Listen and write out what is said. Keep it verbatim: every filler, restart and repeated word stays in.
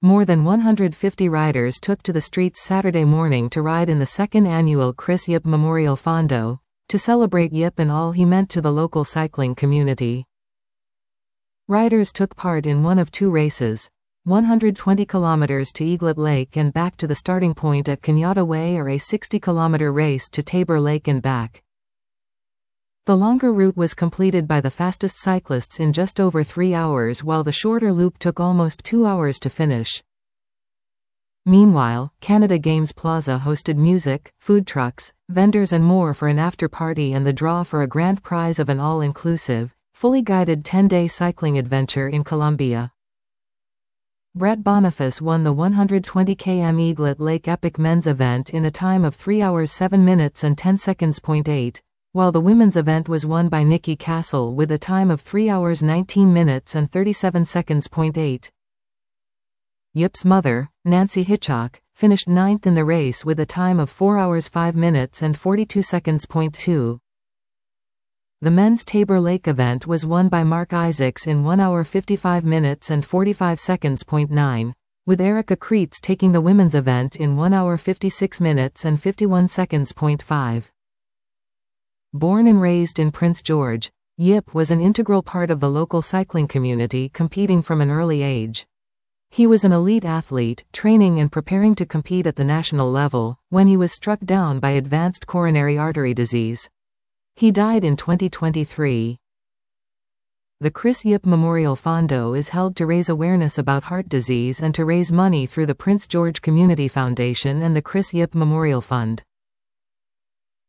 More than one hundred fifty riders took to the streets Saturday morning to ride in the second annual Chris Yip Memorial Fondo, to celebrate Yip and all he meant to the local cycling community. Riders took part in one of two races, one hundred twenty kilometers to Eaglet Lake and back to the starting point at Kenyatta Way, or a sixty kilometer race to Tabor Lake and back. The longer route was completed by the fastest cyclists in just over three hours, while the shorter loop took almost two hours to finish. Meanwhile, Canada Games Plaza hosted music, food trucks, vendors and more for an after-party and the draw for a grand prize of an all-inclusive, fully guided ten-day cycling adventure in Colombia. Brett Boniface won the one hundred twenty kilometer Eaglet Lake Epic Men's event in a time of three hours seven minutes and ten seconds point eight, while the women's event was won by Nikki Castle with a time of three hours nineteen minutes and thirty-seven seconds point eight. Yip's mother, Nancy Hitchcock, finished ninth in the race with a time of four hours five minutes and forty-two seconds point two. The men's Tabor Lake event was won by Mark Isaacs in one hour fifty-five minutes and forty-five seconds point nine, with Erica Kreitz taking the women's event in one hour fifty-six minutes and fifty-one seconds point five. Born and raised in Prince George, Yip was an integral part of the local cycling community, competing from an early age. He was an elite athlete, training and preparing to compete at the national level, when he was struck down by advanced coronary artery disease. He died in twenty twenty-three. The Chris Yip Memorial Fondo is held to raise awareness about heart disease and to raise money through the Prince George Community Foundation and the Chris Yip Memorial Fund.